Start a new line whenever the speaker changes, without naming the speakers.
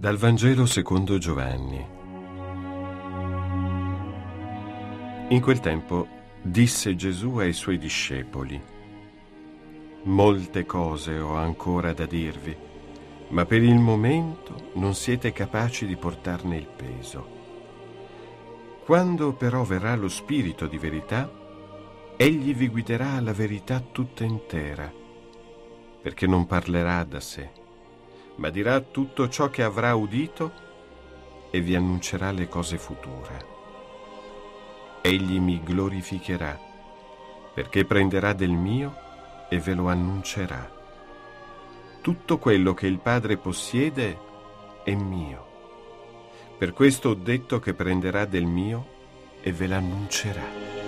Dal Vangelo secondo Giovanni. In quel tempo disse Gesù ai suoi discepoli: molte cose ho ancora da dirvi, ma per il momento non siete capaci di portarne il peso. Quando però verrà lo Spirito di verità, egli vi guiderà alla verità tutta intera, perché non parlerà da sé, ma dirà tutto ciò che avrà udito e vi annuncerà le cose future. Egli mi glorificherà, perché prenderà del mio e ve lo annuncerà. Tutto quello che il Padre possiede è mio. Per questo ho detto che prenderà del mio e ve l'annuncerà.